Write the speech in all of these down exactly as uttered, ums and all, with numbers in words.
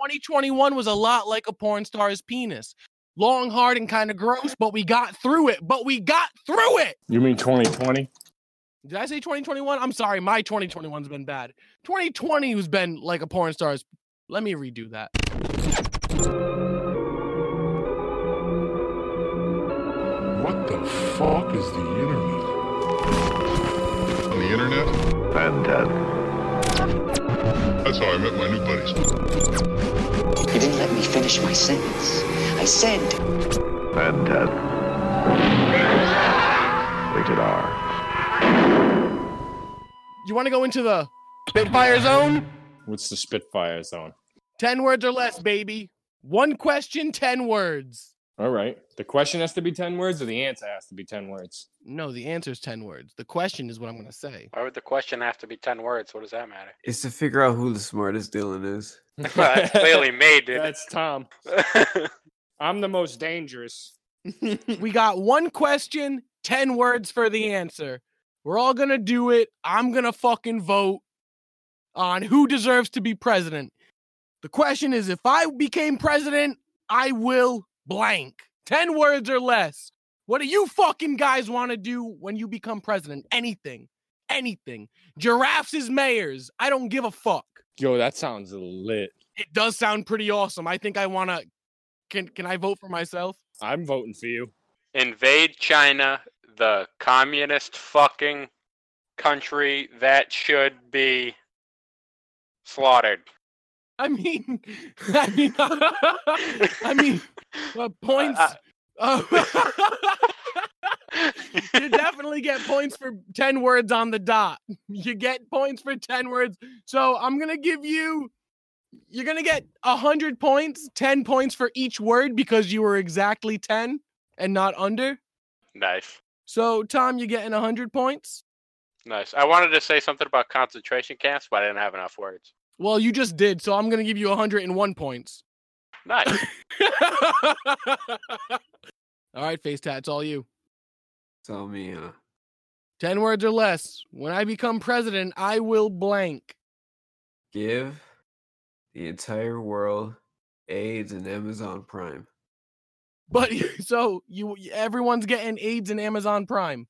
twenty twenty-one was a lot like a porn star's penis. Long, hard, and kind of gross, but we got through it. But we got through it! You mean twenty twenty? Did I say twenty twenty-one? I'm sorry, my twenty twenty-one's been bad. twenty twenty has been like a porn star's... Let me redo that. What the fuck is the internet? On the internet? Fantastic. That's how I met my new buddies. You didn't let me finish my sentence. I said... Fantastic. Rated R. You want to go into the Spitfire Zone? What's the Spitfire Zone? Ten words or less, baby. One question, ten words. All right. The question has to be ten words, or the answer has to be ten words? No, the answer is ten words. The question is what I'm going to say. Why would the question have to be ten words? What does that matter? It's to figure out who the smartest Dylan is. That's clearly me, dude. That's Tom. I'm the most dangerous. We got one question, ten words for the answer. We're all going to do it. I'm going to fucking vote on who deserves to be president. The question is, if I became president, I will blank. Ten words or less. What do you fucking guys want to do when you become president? Anything. Anything. Giraffes as mayors. I don't give a fuck. Yo, that sounds lit. It does sound pretty awesome. I think I want to... Can Can I vote for myself? I'm voting for you. Invade China, the communist fucking country that should be slaughtered. I mean, I mean, I mean, uh, points. Uh, you definitely get points for ten words on the dot. You get points for ten words. So I'm gonna give you. You're gonna get a hundred points, ten points for each word because you were exactly ten and not under. Nice. So Tom, you're getting a hundred points. Nice. I wanted to say something about concentration camps, but I didn't have enough words. Well, you just did, so I'm going to give you one hundred one points. Nice. All right, Face Tat, it's all you. Tell me, uh... Ten words or less. When I become president, I will blank. Give the entire world AIDS and Amazon Prime. But, so, you everyone's getting AIDS and Amazon Prime.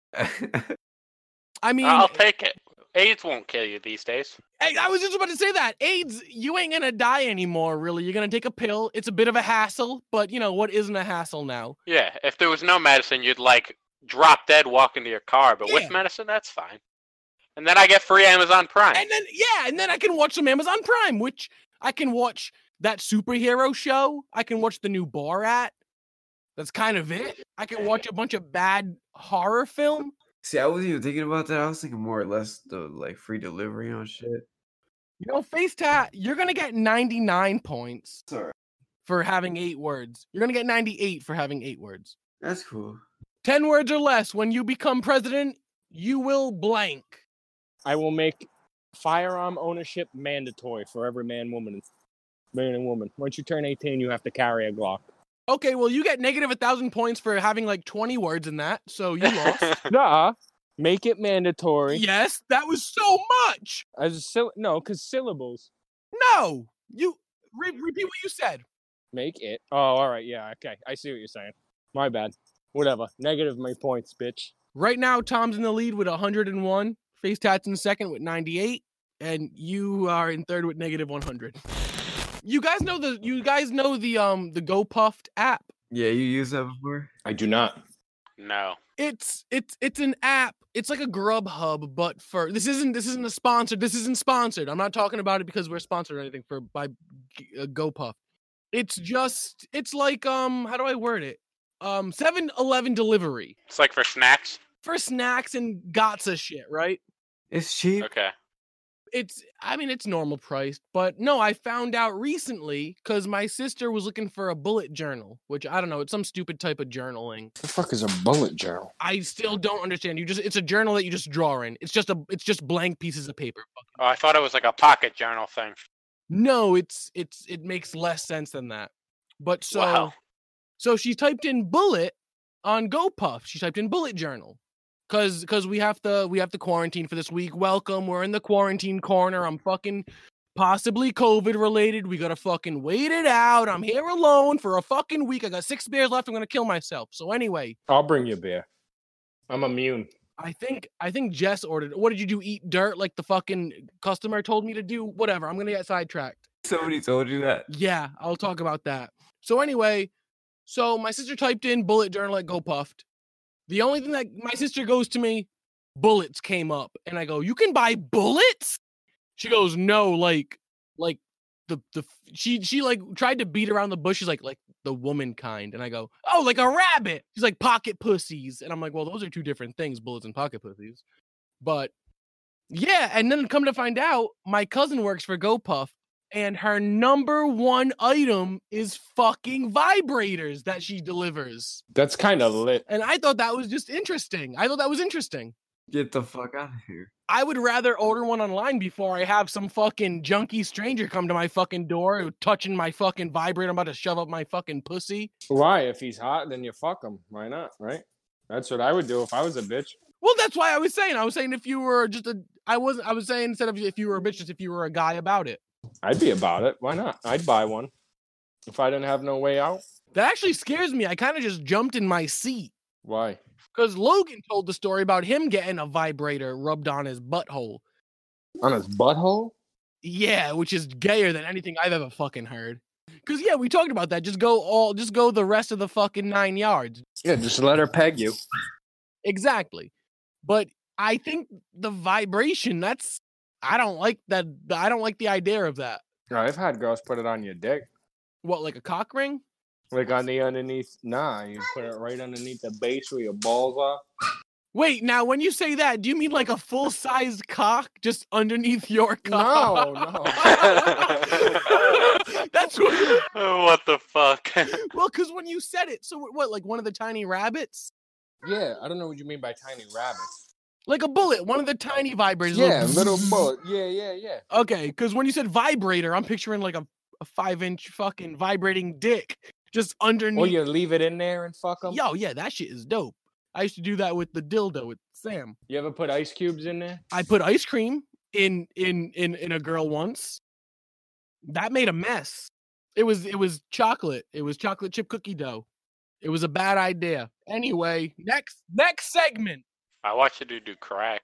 I mean... I'll take it. AIDS won't kill you these days. I, I was just about to say that. AIDS, you ain't gonna die anymore, really. You're gonna take a pill. It's a bit of a hassle, but, you know, what isn't a hassle now? Yeah, if there was no medicine, you'd, like, drop dead, walk into your car. But yeah. with medicine, that's fine. And then I get free Amazon Prime. And then, yeah, and then I can watch some Amazon Prime, which I can watch that superhero show. I can watch the new Borat. That's kind of it. I can watch a bunch of bad horror film. See, I wasn't even thinking about that. I was thinking more or less the like free delivery on shit. You know, Face Tat, you're gonna get ninety-nine points Sorry. for having eight words. You're gonna get ninety-eight for having eight words. That's cool. Ten words or less. When you become president, you will blank. I will make firearm ownership mandatory for every man, woman, man and woman. Once you turn eighteen, you have to carry a Glock. Okay, well, you get negative a thousand points for having like twenty words in that, so you lost. Nah, make it mandatory. Yes, that was so much. As a syll- no, because syllables. No, you re- repeat what you said. Make it. Oh, all right. Yeah. Okay. I see what you're saying. My bad. Whatever. Negative my points, bitch. Right now, Tom's in the lead with one hundred one. Face Tat's in second with ninety-eight, and you are in third with negative one hundred. You guys know the you guys know the um the GoPuffed app. Yeah, you used that before? I do not. No. It's it's it's an app. It's like a Grubhub, but for this isn't this isn't a sponsored. This isn't sponsored. I'm not talking about it because we're sponsored or anything for by uh, GoPuff. It's just it's like um how do I word it? Um seven eleven delivery. It's like for snacks? For snacks and gotcha shit, right? It's cheap. Okay. It's, I mean, it's normal priced, but no, I found out recently because my sister was looking for a bullet journal, which I don't know, it's some stupid type of journaling. The fuck is a bullet journal? I still don't understand. You just, it's a journal that you just draw in. It's just a, it's just blank pieces of paper. Oh, I thought it was like a pocket journal thing. No, it's, it's, it makes less sense than that. But so, Wow. so she typed in bullet on GoPuff. She typed in bullet journal. Cause, cause we have to, we have to quarantine for this week. Welcome. We're in the quarantine corner. I'm fucking possibly COVID related. We gotta fucking wait it out. I'm here alone for a fucking week. I got six beers left. I'm gonna kill myself. So anyway, I'll bring you a beer. I'm immune. I think I think Jess ordered. What did you do? Eat dirt like the fucking customer told me to do? Whatever. I'm gonna get sidetracked. Somebody told you that? Yeah, I'll talk about that. So anyway, so my sister typed in bullet journal at Go Puffed. The only thing that my sister goes to me, bullets came up, and I go, "You can buy bullets?" She goes, "No, like, like the the she she like tried to beat around the bush. She's like, like the woman kind." And I go, "Oh, like a rabbit." She's like, "Pocket pussies," and I'm like, "Well, those are two different things, bullets and pocket pussies." But yeah, and then come to find out, my cousin works for GoPuff, and her number one item is fucking vibrators that she delivers. That's kind of lit. And I thought that was just interesting. I thought that was interesting. Get the fuck out of here. I would rather order one online before I have some fucking junky stranger come to my fucking door touching my fucking vibrator. I'm about to shove up my fucking pussy. Why? If he's hot, then you fuck him. Why not? Right? That's what I would do if I was a bitch. Well, that's why I was saying. I was saying if you were just a, I wasn't. I was saying instead of if you were a bitch, just if you were a guy about it. I'd be about it. Why not? I'd buy one if I didn't have no way out. That actually scares me. I kind of just jumped in my seat. Why? Because Logan told the story about him getting a vibrator rubbed on his butthole. On his butthole? Yeah, which is gayer than anything I've ever fucking heard. Because, yeah, we talked about that. Just go all, just go the rest of the fucking nine yards. Yeah, just let her peg you. Exactly. But I think the vibration, that's, I don't like that. I don't like the idea of that. I've had girls put it on your dick. What, like a cock ring? Like on the underneath, nah, you put it right underneath the base where your balls are. Wait, now when you say that, do you mean like a full-sized cock just underneath your cock? No, no. That's what. What the fuck? Well, because when you said it, so what, like one of the tiny rabbits? Yeah, I don't know what you mean by tiny rabbits. Like a bullet, one of the tiny vibrators. Yeah, little bullet. Yeah, yeah, yeah. Okay, because when you said vibrator, I'm picturing like a, a five-inch fucking vibrating dick. Just underneath. Or you leave it in there and fuck them? Yo, yeah, that shit is dope. I used to do that with the dildo with Sam. You ever put ice cubes in there? I put ice cream in in in in a girl once. That made a mess. It was it was chocolate. It was chocolate chip cookie dough. It was a bad idea. Anyway, next next segment. I watched a dude do crack.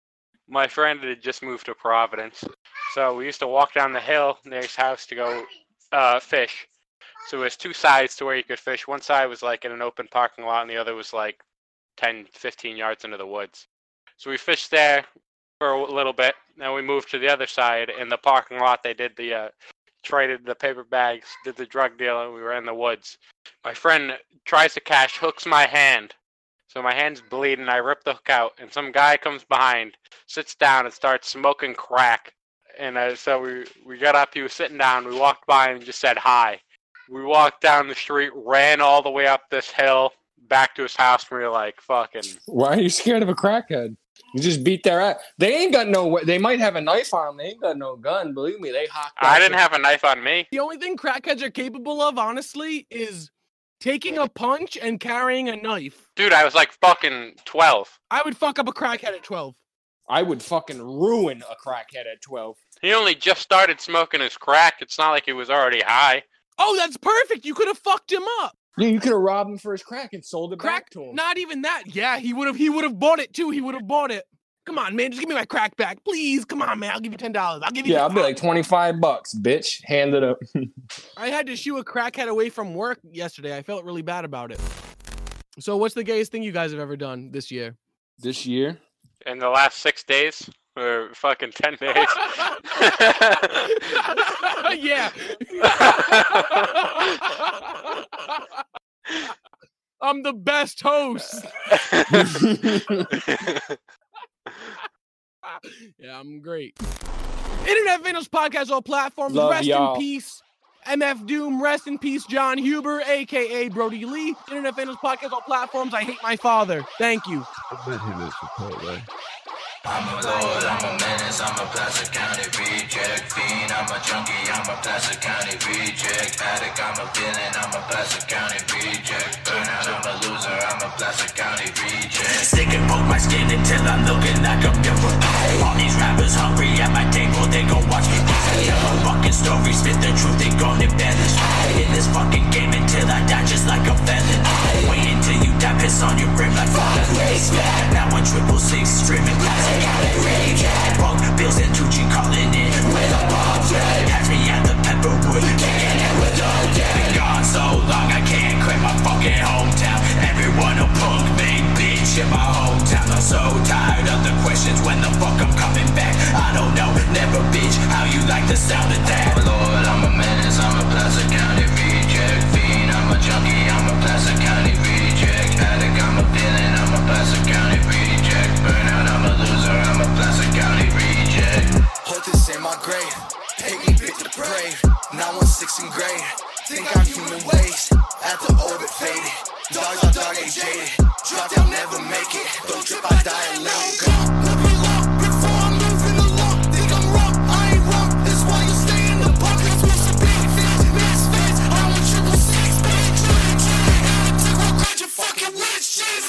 My friend had just moved to Providence, so we used to walk down the hill near his house to go uh, fish. So there's two sides to where you could fish. One side was like in an open parking lot, and the other was like ten, fifteen yards into the woods. So we fished there for a little bit. Then we moved to the other side. In the parking lot, they did the, uh, traded the paper bags, did the drug deal, and we were in the woods. My friend tries to cash, hooks my hand. So my hand's bleeding. I rip the hook out, and some guy comes behind, sits down, and starts smoking crack. And uh, so we, we got up, he was sitting down, we walked by and just said hi. We walked down the street, ran all the way up this hill, back to his house, and we were like, fucking... Why are you scared of a crackhead? You just beat their ass. They ain't got no... They might have a knife on them. They ain't got no gun. Believe me, they hawk that I didn't shit. have a knife on me. The only thing crackheads are capable of, honestly, is taking a punch and carrying a knife. Dude, I was like fucking twelve. I would fuck up a crackhead at twelve. I would fucking ruin a crackhead at twelve. He only just started smoking his crack. It's not like he was already high. Oh, that's perfect. You could have fucked him up. Yeah, you could have robbed him for his crack and sold it Crack back to him. Not even that. Yeah, he would have. He would have bought it too. He would have bought it. Come on, man. Just give me my crack back, please. Come on, man. I'll give you ten dollars. I'll give you. Yeah, I'll be like twenty-five bucks, bitch. Hand it up. I had to shoo a crackhead away from work yesterday. I felt really bad about it. So, what's the gayest thing you guys have ever done this year? This year? In the last six days? Or fucking ten days? Yeah. I'm the best host. Yeah, I'm great. Internet Vandals Podcast, all platforms. Love rest y'all. in peace. M F Doom, rest in peace, John Huber, a k a. Brody Lee. Internet Vandals Podcast, all platforms. I hate my father. Thank you. I bet he lives Chipotle. I'm a lord, I'm a menace, I'm a Placer County reject. Fiend, I'm a junkie, I'm a Placer County reject. Addict, I'm a villain, I'm a Placer County reject. Burnout, I'm a loser, I'm a Placer County reject. Stick and poke my skin until I'm looking like a mirror. All these rappers hungry at my table, they gon' watch me. Fucking story, spit the truth, they gon' embellish. In this fucking game until I die just like a felon. Wait until you die, piss on your brim like fucking race. Now one triple six, streaming Placer County reject. Funk Bills and Tucci calling in with a bomb track. Catch me at the Pepperwood, kicking it with a dead. Been gone so long I can't quit my fucking hometown. Everyone a punk, big bitch in my hometown. I'm so tired of the questions when the fuck I'm coming back. I don't know, never bitch, how you like the sound of that? I'm a lord, I'm a menace, I'm a Placer County reject. Fiend, I'm a junkie, I'm a Placer County reject. Addict, I'm a villain, I'm a Placer County reject. Burnout, I'm a loser, I'm a Placer County reject. Put this in my grave, hate me, bitch, the brave. Now I'm six in grade, think I'm human waste. At the orbit faded, dogs are dog age jaded. Drop down, never make it, don't trip, I die alone. Let me lock before I'm moving along. Think I'm wrong, I ain't wrong, that's why you stay in the pocket. Switch the big face, mass face, I want triple six, bitch. Take one, grab your fucking witches.